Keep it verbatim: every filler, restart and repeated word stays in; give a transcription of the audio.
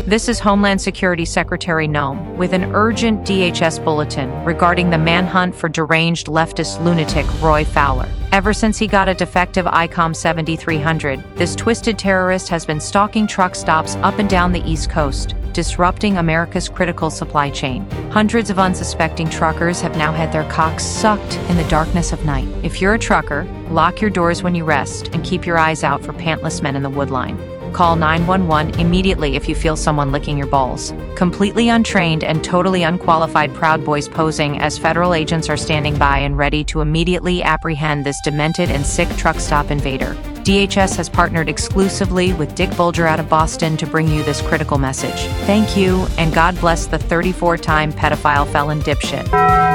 This is Homeland Security Secretary Noem with an urgent D H S bulletin regarding the manhunt for deranged leftist lunatic Roy Fowler. Ever since he got a defective I COM seventy-three hundred, this twisted terrorist has been stalking truck stops up and down the East Coast, disrupting America's critical supply chain. Hundreds of unsuspecting truckers have now had their cocks sucked in the darkness of night. If you're a trucker, lock your doors when you rest and keep your eyes out for pantless men in the woodline. Call nine one one immediately if you feel someone licking your balls. Completely untrained and totally unqualified Proud Boys posing as federal agents are standing by and ready to immediately apprehend this demented and sick truck stop invader. D H S has partnered exclusively with Dick Bulger out of Boston to bring you this critical message. Thank you, and God bless the thirty-four time pedophile felon dipshit.